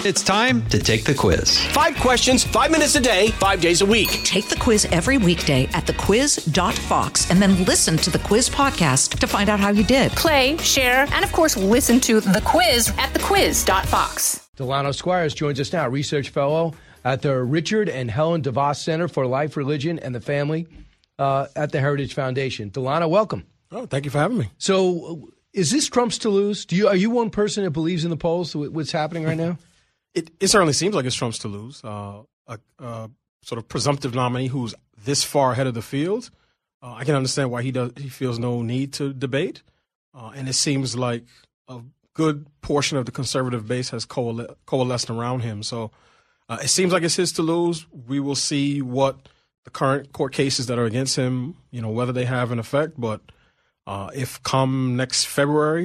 It's time to take the quiz. 5 questions, 5 minutes a day, 5 days a week. Take the quiz every weekday at thequiz.fox and then listen to the quiz podcast to find out how you did. Play, share, and of course, listen to the quiz at thequiz.fox. Delano Squires joins us now, research fellow at the Richard and Helen DeVos Center for Life, Religion, and the Family at the Heritage Foundation. Delano, welcome. Oh, thank you for having me. So, is this Trump's to lose? Are you one person that believes in the polls, what's happening right now? It certainly seems like it's Trump's to lose. A sort of presumptive nominee who's this far ahead of the field. I can understand why he feels no need to debate. And it seems like a good portion of the conservative base has coalesced around him. So it seems like it's his to lose. We will see what the current court cases that are against him, whether they have an effect. But if come next February,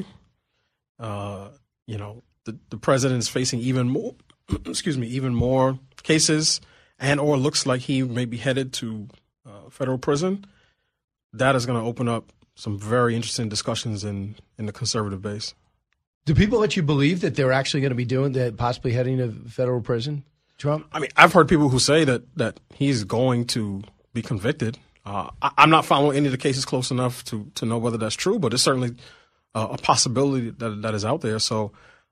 the president is facing even more, even more cases, and or looks like he may be headed to federal prison, that is going to open up some very interesting discussions in the conservative base. Do people let you believe that they're actually going to be doing that, possibly heading to federal prison, Trump? I mean, I've heard people who say that he's going to be convicted. I'm not following any of the cases close enough to know whether that's true, but it's certainly a possibility that is out there. So.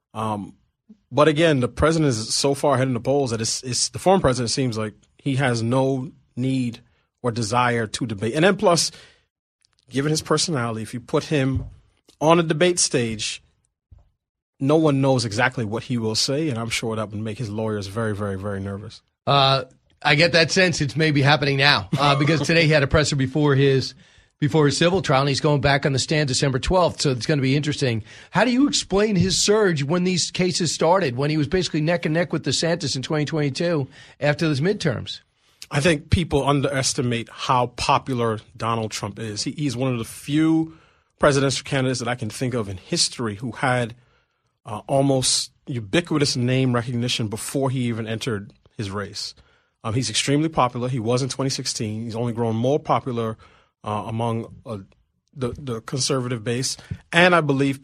But again, the president is so far ahead in the polls that it's the former president seems like he has no need or desire to debate. And then plus, given his personality, if you put him on a debate stage, no one knows exactly what he will say, and I'm sure that would make his lawyers very, very, very nervous. I get that sense it's maybe happening now because today he had a presser before his civil trial, and he's going back on the stand December 12th, so it's going to be interesting. How do you explain his surge when these cases started, when he was basically neck and neck with DeSantis in 2022 after those midterms? I think people underestimate how popular Donald Trump is. He's one of the few presidential candidates that I can think of in history who had almost ubiquitous name recognition before he even entered his race. He's extremely popular. He was in 2016. He's only grown more popular among the conservative base. And I believe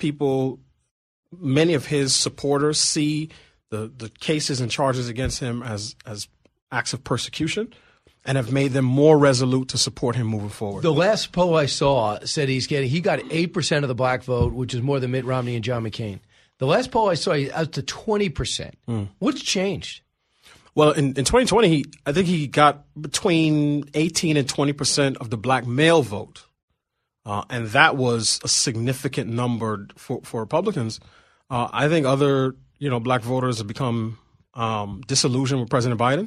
many of his supporters see the cases and charges against him as acts of persecution and have made them more resolute to support him moving forward. The last poll I saw said he got 8% of the black vote, which is more than Mitt Romney and John McCain. The last poll I saw, he's out to 20%. What's changed? Well, in 2020, I think he got between 18 and 20% of the black male vote. And that was a significant number for Republicans. I think other, black voters have become disillusioned with President Biden.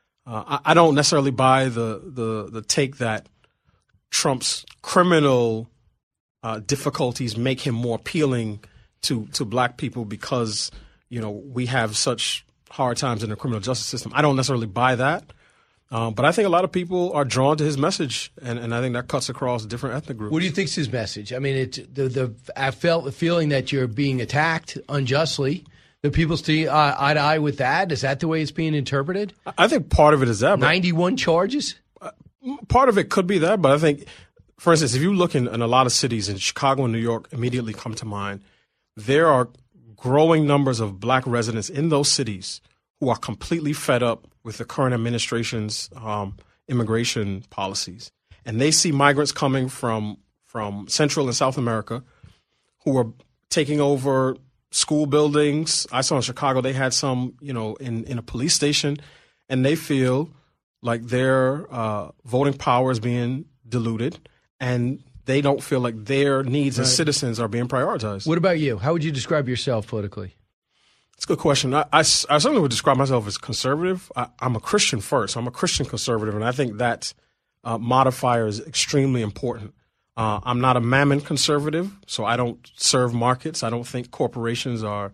I don't necessarily buy the take that Trump's criminal difficulties make him more appealing to black people because, we have such hard times in the criminal justice system. I don't necessarily buy that. But I think a lot of people are drawn to his message, and I think that cuts across different ethnic groups. What do you think is his message? I mean, I felt the feeling that you're being attacked unjustly. Do people see eye to eye with that? Is that the way it's being interpreted? I think part of it is that. 91 charges? Part of it could be that, but I think, for instance, if you look in a lot of cities, in Chicago and New York immediately come to mind, there are growing numbers of black residents in those cities who are completely fed up with the current administration's immigration policies. And they see migrants coming from Central and South America who are taking over school buildings. I saw in Chicago they had some, in a police station, and they feel like their voting power is being diluted, and they don't feel like their needs as citizens are being prioritized. What about you? How would you describe yourself politically? It's a good question. I certainly would describe myself as conservative. I'm a Christian first. I'm a Christian conservative, and I think that modifier is extremely important. I'm not a mammon conservative, so I don't serve markets. I don't think corporations are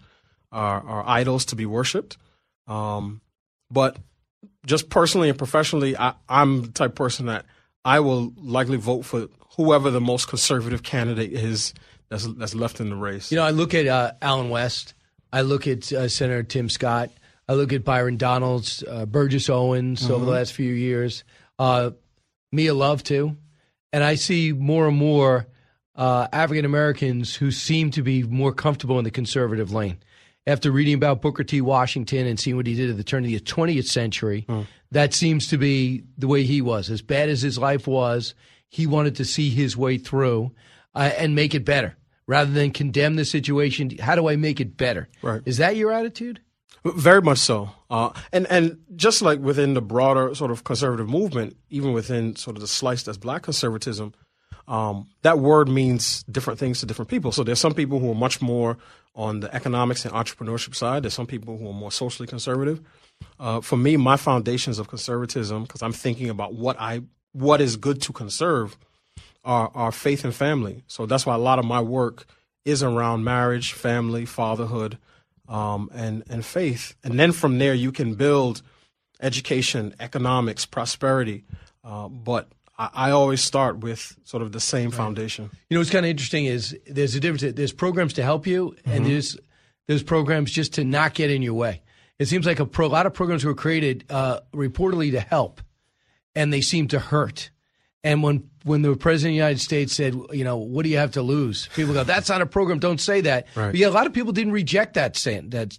idols to be worshipped. But just personally and professionally, I'm the type of person that I will likely vote for whoever the most conservative candidate is that's left in the race. I look at Allen West. I look at Senator Tim Scott. I look at Byron Donalds, Burgess Owens over the last few years. Mia Love, too. And I see more and more African Americans who seem to be more comfortable in the conservative lane. after reading about Booker T. Washington and seeing what he did at the turn of the 20th century, that seems to be the way he was. As bad as his life was, he wanted to see his way through and make it better. Rather than condemn the situation, how do I make it better? Right. Is that your attitude? Very much so. And just like within the broader sort of conservative movement, even within sort of the slice that's black conservatism, that word means different things to different people. So there's some people who are much more on the economics and entrepreneurship side. There's some people who are more socially conservative. For me, my foundations of conservatism, because I'm thinking about what is good to conserve, are faith and family. So that's why a lot of my work is around marriage, family, fatherhood, and faith. And then from there, you can build education, economics, prosperity. But I always start with sort of the same foundation. You know, what's kind of interesting is there's a difference. There's programs to help you, and there's programs just to not get in your way. It seems like a lot of programs were created reportedly to help, and they seem to hurt. And when the president of the United States said, you know, what do you have to lose? People go, that's not a program. Don't say that. Right. But yeah, a lot of people didn't reject that statement.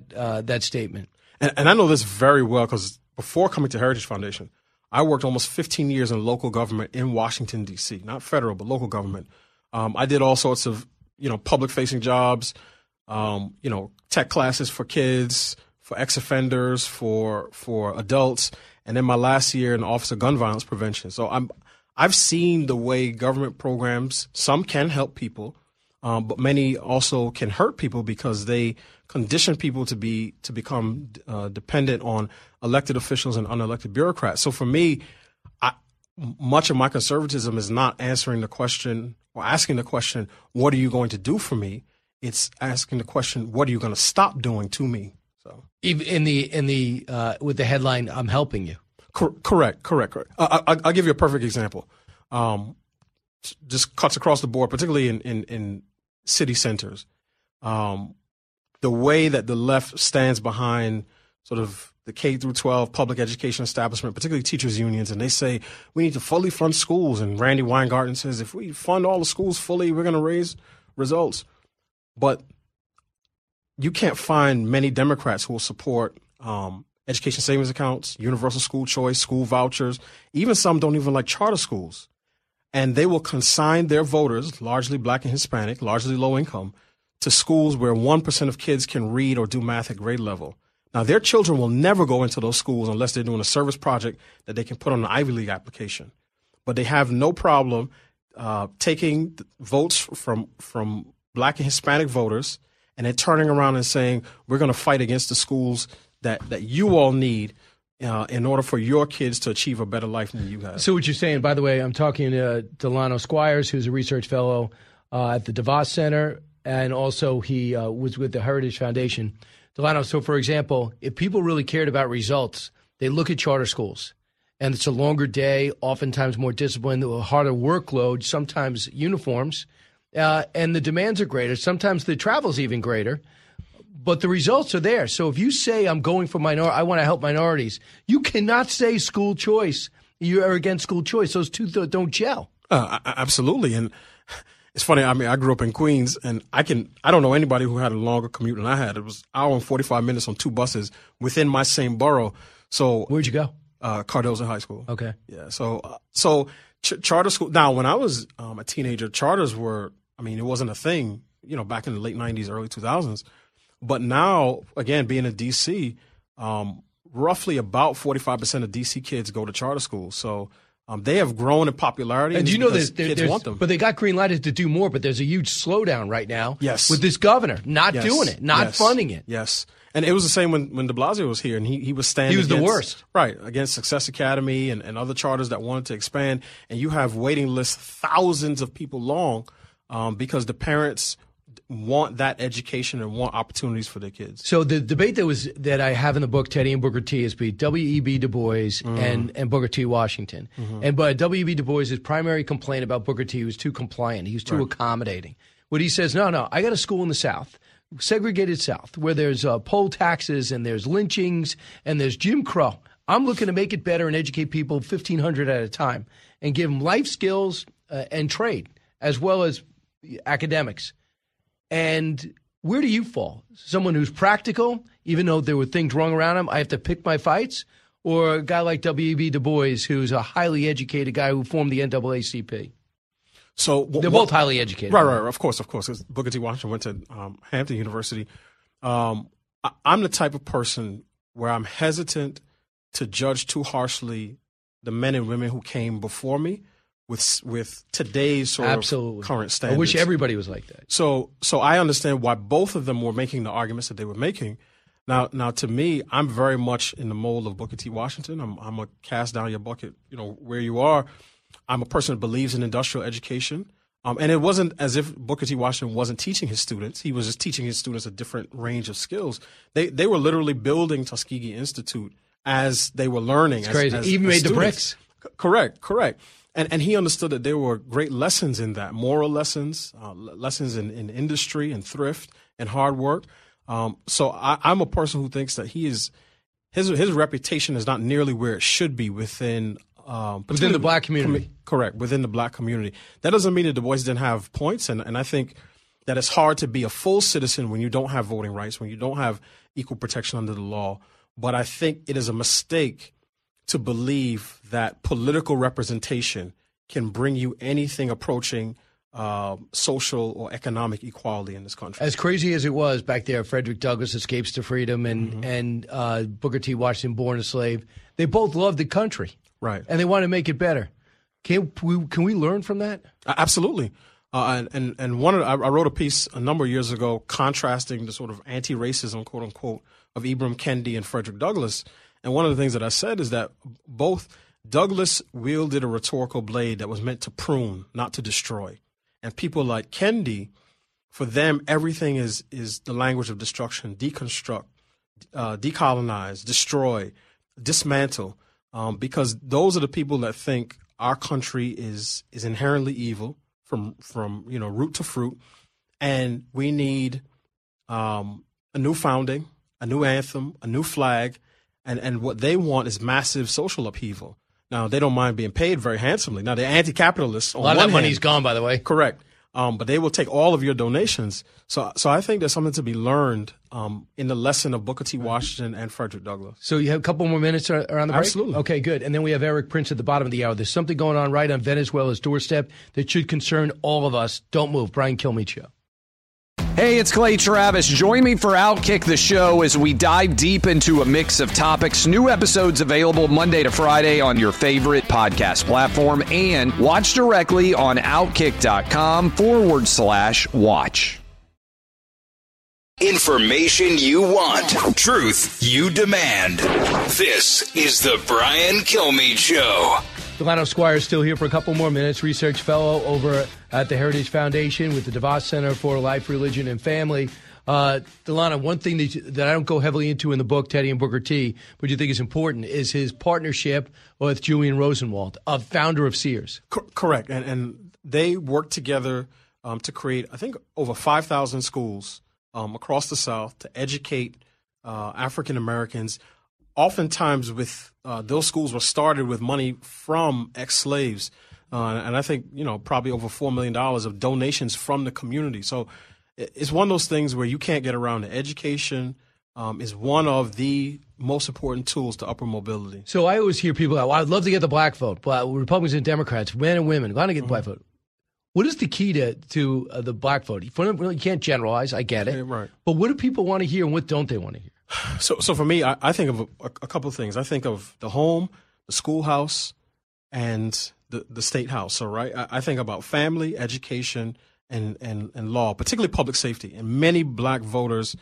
And I know this very well because before coming to Heritage Foundation, I worked almost 15 years in local government in Washington, D.C., not federal, but local government. I did all sorts of, public-facing jobs, tech classes for kids, for ex-offenders, for adults, and then my last year in the Office of Gun Violence Prevention. So I've seen the way government programs, some can help people, but many also can hurt people because they condition people to become dependent on elected officials and unelected bureaucrats. So for me, much of my conservatism is not answering the question or asking the question, what are you going to do for me? It's asking the question, what are you going to stop doing to me? So in the with the headline, I'm helping you. Correct. I'll give you a perfect example. Just cuts across the board, particularly in city centers. The way that the left stands behind sort of the K through 12 public education establishment, particularly teachers unions, and they say we need to fully fund schools. And Randy Weingarten says if we fund all the schools fully, we're going to raise results. But you can't find many Democrats who will support education savings accounts, universal school choice, school vouchers. Even some don't even like charter schools. And they will consign their voters, largely black and Hispanic, largely low income, to schools where 1% of kids can read or do math at grade level. Now, their children will never go into those schools unless they're doing a service project that they can put on an Ivy League application. But they have no problem taking votes from black and Hispanic voters and then turning around and saying, we're going to fight against the schools that you all need in order for your kids to achieve a better life than you have. So what you're saying, by the way, I'm talking to Delano Squires, who's a research fellow at the DeVos Center, and also he was with the Heritage Foundation. Delano, so for example, if people really cared about results, they look at charter schools. And it's a longer day, oftentimes more disciplined, a harder workload, sometimes uniforms, and the demands are greater. Sometimes the travel's even greater. But the results are there. So if you say I'm going for I want to help minorities, you cannot say school choice. You are against school choice. Those two don't gel. Absolutely. And it's funny. I mean, I grew up in Queens, and I don't know anybody who had a longer commute than I had. It was an hour and 45 minutes on two buses within my same borough. So where'd you go? Cardozo High School. Okay. Yeah. So charter school. Now, when I was a teenager, charters were. I mean, it wasn't a thing. Back in the late 90s, early 2000s. But now, again, being in D.C., roughly about 45% of D.C. kids go to charter schools. So they have grown in popularity. And do you know kids want them. But they got green lighted to do more, but there's a huge slowdown right now yes. with this governor not doing it, not funding it. Yes. And it was the same when de Blasio was here, and he was standing He was against, the worst. Right, against Success Academy and other charters that wanted to expand. And you have waiting lists thousands of people long because the parents want that education and want opportunities for their kids. So the debate that I have in the book, Teddy and Booker T, is between W.E.B. Du Bois and Booker T. Washington. And but W.E.B. Du Bois' primary complaint about Booker T was too compliant. He was too accommodating. What he says, no, I got a school in the South, segregated South, where there's poll taxes and there's lynchings and there's Jim Crow. I'm looking to make it better and educate people 1,500 at a time and give them life skills and trade as well as academics. And Where do you fall? Someone who's practical, even though there were things wrong around him, I have to pick my fights? Or a guy like W.E.B. Du Bois, who's a highly educated guy who formed the NAACP? So they're both highly educated. Right. Of course. Booker T. Washington went to Hampton University. I'm the type of person where I'm hesitant to judge too harshly the men and women who came before me with today's sort of current standards. I wish everybody was like that. So I understand why both of them were making the arguments that they were making. Now, to me, I'm very much in the mold of Booker T. Washington. I'm a cast down your bucket, where you are. I'm a person that believes in industrial education. And it wasn't as if Booker T. Washington wasn't teaching his students. He was just teaching his students a different range of skills. They were literally building Tuskegee Institute as they were learning. It's crazy. He even made the bricks. Correct. And he understood that there were great lessons in that, moral lessons, lessons in industry and thrift and hard work. So I'm a person who thinks that his reputation is not nearly where it should be within the black community. Correct, within the black community. That doesn't mean that Du Bois didn't have points, and I think that it's hard to be a full citizen when you don't have voting rights, when you don't have equal protection under the law. But I think it is a mistake to believe that political representation can bring you anything approaching social or economic equality in this country. As crazy as it was back there, Frederick Douglass escapes to freedom and Booker T. Washington, born a slave. They both loved the country. Right. And they want to make it better. Can we learn from that? Absolutely. I wrote a piece a number of years ago contrasting the sort of anti-racism, quote unquote, of Ibram Kendi and Frederick Douglass. And one of the things that I said is that both Douglass wielded a rhetorical blade that was meant to prune, not to destroy. And people like Kendi, for them, everything is the language of destruction: deconstruct, decolonize, destroy, dismantle. Because those are the people that think our country is inherently evil from root to fruit, and we need a new founding, a new anthem, a new flag, and what they want is massive social upheaval. Now, they don't mind being paid very handsomely. Now, they're anti-capitalists. A lot of that money's gone, by the way. Correct. But they will take all of your donations. So I think there's something to be learned in the lesson of Booker T. Washington and Frederick Douglass. So you have a couple more minutes around the break? Absolutely. Okay, good. And then we have Eric Prince at the bottom of the hour. There's something going on right on Venezuela's doorstep that should concern all of us. Don't move. Brian Kilmeade Show. Hey, it's Clay Travis. Join me for Outkick the Show as we dive deep into a mix of topics. New episodes available Monday to Friday on your favorite podcast platform, and watch directly on Outkick.com/watch. Information you want. Truth you demand. This is the Brian Kilmeade Show. Delano Squire is still here for a couple more minutes, research fellow over at the Heritage Foundation with the DeVos Center for Life, Religion, and Family. Delano, one thing that I don't go heavily into in the book, Teddy and Booker T, but you think is important, is his partnership with Julian Rosenwald, a founder of Sears. Correct. And they worked together to create, I think, over 5,000 schools across the South to educate African Americans. Oftentimes, with those schools were started with money from ex-slaves, and I think probably over $4 million of donations from the community. So it's one of those things where you can't get around it. Education is one of the most important tools to upward mobility. So I always hear people go, I'd love to get the black vote, but Republicans and Democrats, men and women, want to get the black vote. What is the key to the black vote? You can't generalize. I get it. Right. But what do people want to hear and what don't they want to hear? So for me, I think of a couple of things. I think of the home, the schoolhouse, and the state house. So I think about family, education, and law, particularly public safety. And many black voters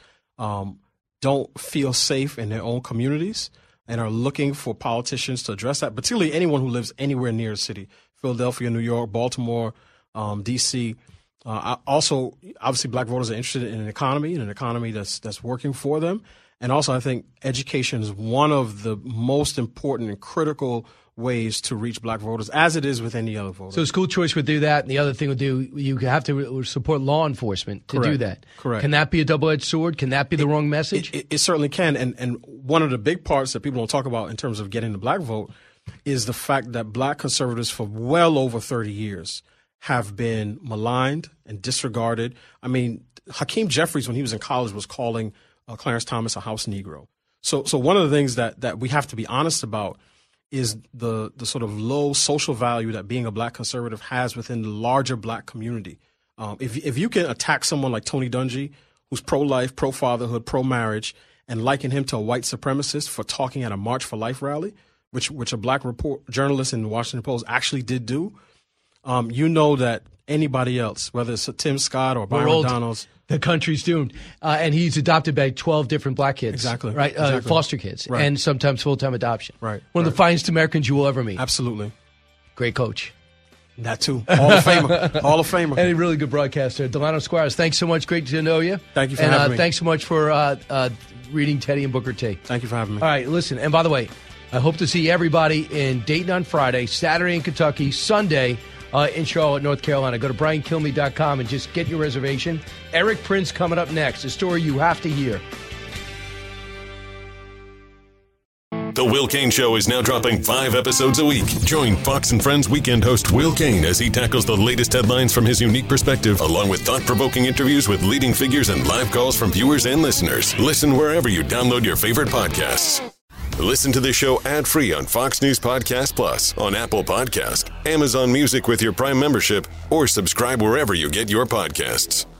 don't feel safe in their own communities and are looking for politicians to address that, particularly anyone who lives anywhere near a city: Philadelphia, New York, Baltimore, D.C. Also, obviously, black voters are interested in an economy that's working for them. And also, I think education is one of the most important and critical ways to reach black voters, as it is with any other voter. So school choice would do that, and the other thing would do, you have to support law enforcement to do that. Correct. Can that be a double-edged sword? Can that be the wrong message? It certainly can. And one of the big parts that people don't talk about in terms of getting the black vote is the fact that black conservatives for well over 30 years have been maligned and disregarded. I mean, Hakeem Jeffries, when he was in college, was calling Clarence Thomas a house Negro. So one of the things that we have to be honest about is the sort of low social value that being a black conservative has within the larger black community. If you can attack someone like Tony Dungy, who's pro-life, pro-fatherhood, pro-marriage, and liken him to a white supremacist for talking at a March for Life rally, which a black journalist in the Washington Post actually did do, you know that anybody else, whether it's Tim Scott or Byron Donalds, the country's doomed. And he's adopted by 12 different black kids. Exactly. Right? Exactly. Foster kids. Right. And sometimes full-time adoption. Right. One of the finest Americans you will ever meet. Absolutely. Great coach. That too. Hall of Famer. Hall of Famer. And a really good broadcaster. Delano Squires, thanks so much. Great to know you. Thank you for having me. Thanks so much for reading Teddy and Booker T. Thank you for having me. All right, listen. And by the way, I hope to see everybody in Dayton on Friday, Saturday in Kentucky, Sunday in Charlotte, North Carolina. Go to BrianKilmeade.com and just get your reservation. Eric Prince coming up next, a story you have to hear. The Will Cain Show is now dropping 5 episodes a week. Join Fox and Friends weekend host Will Cain as he tackles the latest headlines from his unique perspective, along with thought-provoking interviews with leading figures and live calls from viewers and listeners. Listen wherever you download your favorite podcasts. Listen to the show ad-free on Fox News Podcast Plus, on Apple Podcast, Amazon Music with your Prime membership, or subscribe wherever you get your podcasts.